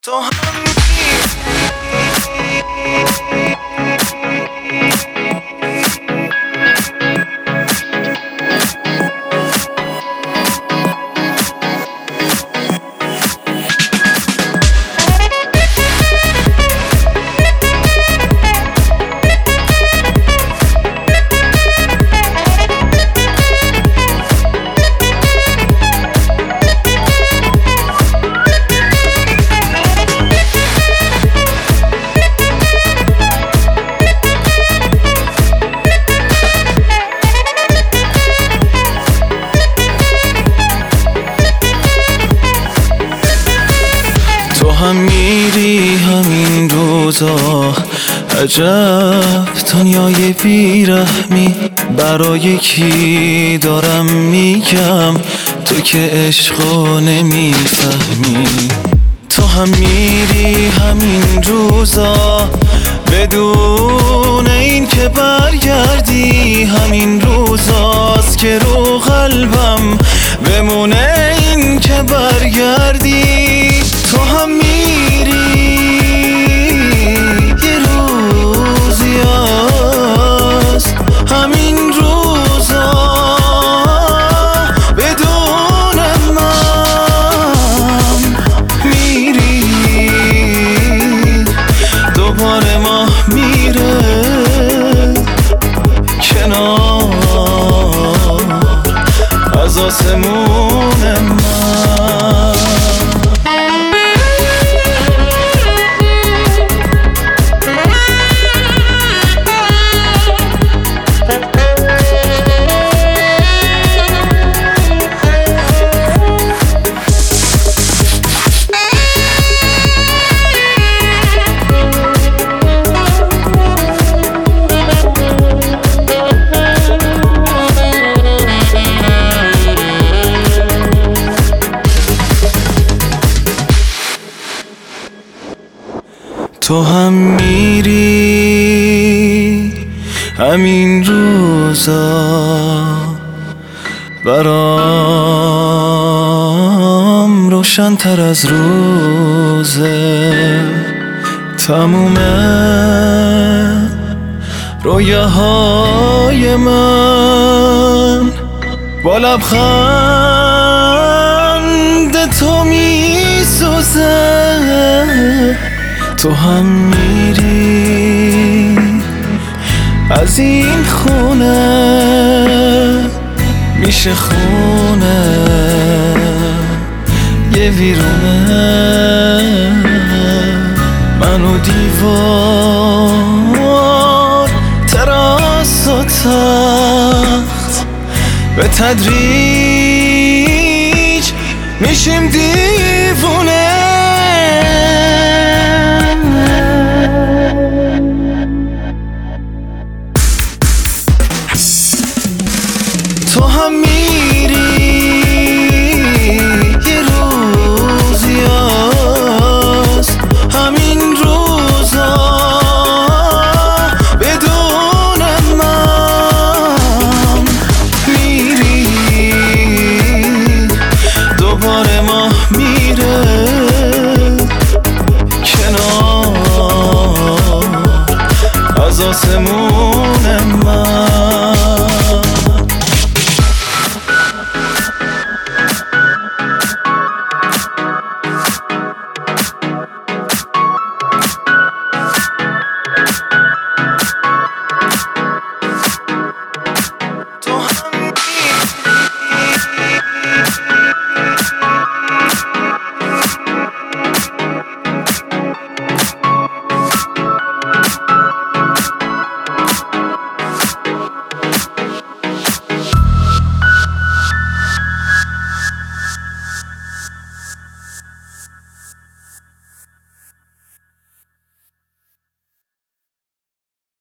تو هم هم میری همین روزا، عجب دنیای بیرحمی. برای کی دارم میگم تو که عشقو نمیفهمی. تو هم میری همین روزا بدون این که برگردی. همین روزاست که رو قلبم بمونه این که برگردی. تو هم میری یه روزی هست همین روزا بدون من میری. دوباره ماه میره کنار از آسمون من. تو هم میری همین روزا برام روشن تر از روزه. تموم رویاهای من با لبخند تو میسوزه. تو هم میری از این خونه میشه خونه یه ویرونه. من و دیوار، تراس و تخت به تدریج